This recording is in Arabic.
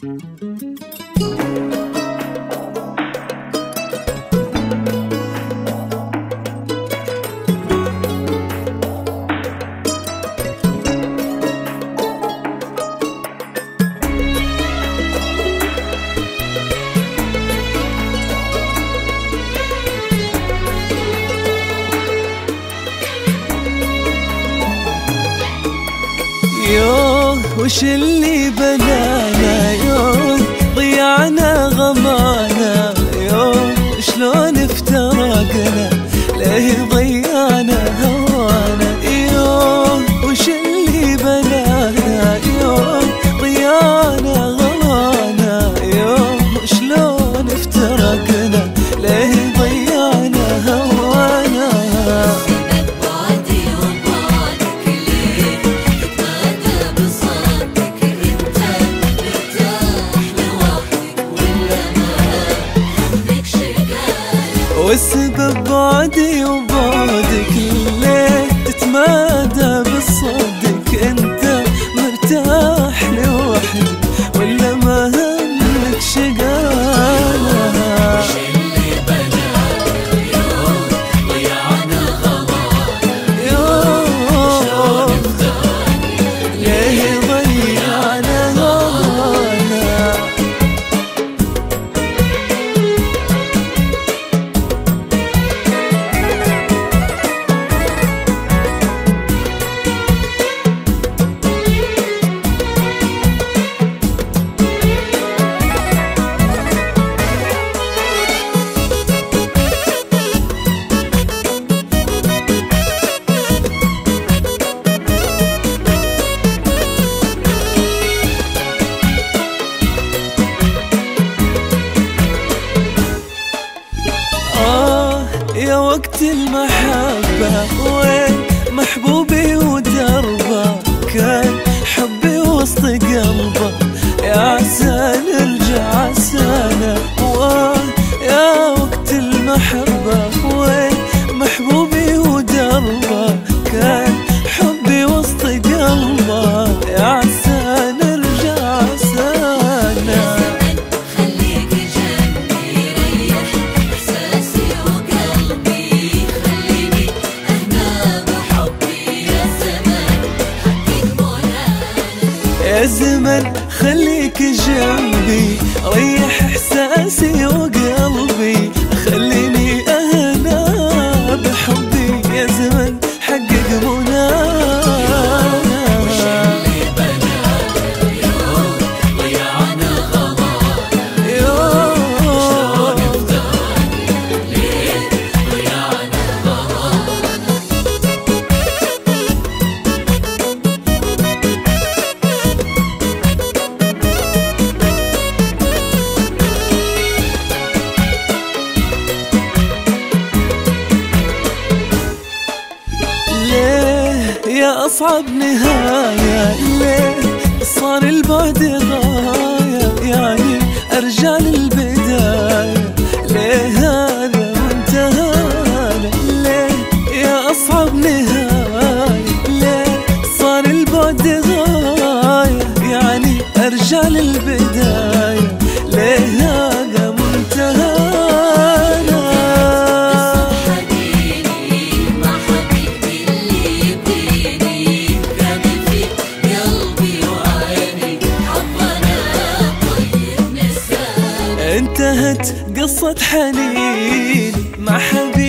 يوه وش اللي بنانا، يوه ضيعنا غمانا، يوه شلون افترقنا، ليه ضيعنا هوانا، يوه وش اللي بنانا، يوه ضيعنا غمانا، يوه شلون افترقنا، ليه ضيعنا هوانا. والسبب بعدي وبعدك، ليه تتمادى بالصدق، انت مرتاح لوحدك ولا ما همك شقانا. وش اللي بنانا، يوم ضيعنا غمانا، يوم شلون افترقنا، ليه ضيعنا هوانا. يا وقت المحبة وين محبوبي ودربه، كان حبي وسط قلبه، يا عسى نرجع عسانا. يا وقت المحبة وين محبوبي ودربه، كان حبي وسط قلبه، يا عسى نرجع عسانا. يا زمن خليك جنبي، ريح احساسي وقلبي، خليني اهنا بحبي، يا زمن حقق منانا. وش اللي بنانا، يوم ضيعنا غمانا، يوم شلون افترقنا، ليه ضيعنا غمانا. يا أصعب نهاية، ليه صار البعد غاية، يعني أرجع للبداية، ليه هذا وانتهانا، ليه يا أصعب نهاية، ليه صار البعد غاية، يعني أرجع للبداية، ليه هذا وانتهانا. انتهت قصة حنين مع حبيبي